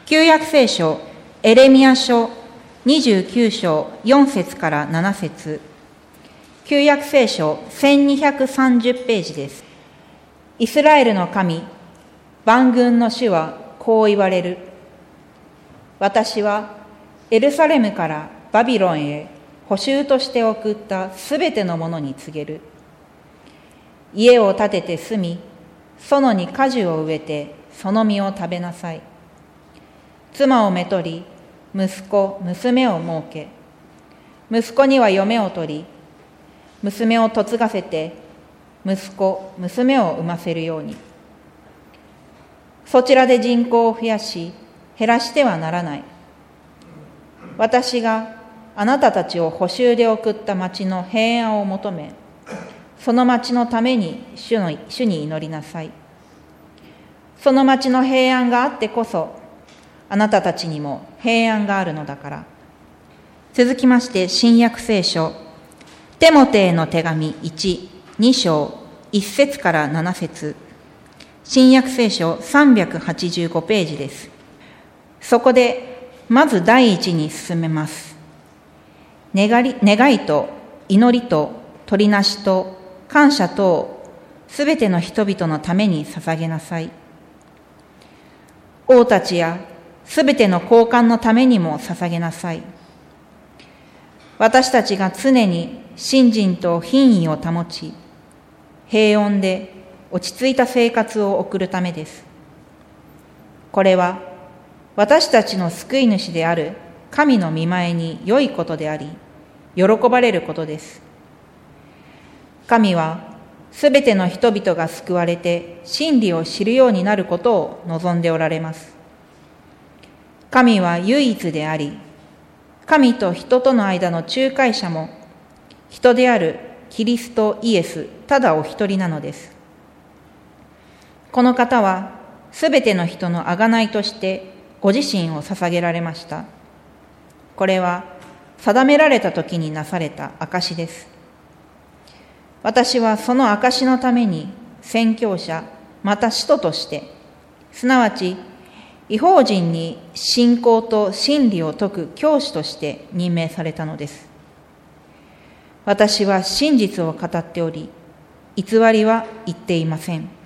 旧約聖書エレミヤ書29章4節から7節、旧約聖書1230ページです。イスラエルの神、万軍の主はこう言われる。私はエルサレムからバビロンへ捕囚として送ったすべてのものに告げる。家を建てて住み、園に果樹を植えてその実を食べなさい。妻をめとり、息子、娘を設け、息子には嫁を取り、娘を嫁がせて、息子、娘を産ませるように。そちらで人口を増やし、減らしてはならない。私があなたたちを捕囚で送った町の平安を求め、その町のために主に祈りなさい。その町の平安があってこそ、あなたたちにも平安があるのだから。続きまして、新約聖書、テモテへの手紙1、2章、1節から7節、新約聖書385ページです。そこで、まず第一に進めます。願いと祈りと取りなしと感謝とをすべての人々のために捧げなさい。王たちやすべての高官のためにも捧げなさい。私たちが常に信心と品位を保ち、平穏で落ち着いた生活を送るためです。これは私たちの救い主である神の御前に良いことであり、喜ばれることです。神はすべての人々が救われて真理を知るようになることを望んでおられます。神は唯一であり、神と人との間の仲介者も人であるキリストイエスただお一人なのです。この方はすべての人の贖いとしてご自身を捧げられました。これは定められた時になされた証です。私はその証のために宣教者また使徒として、すなわち異邦人に信仰と真理を説く教師として任命されたのです。私は真実を語っており、偽りは言っていません。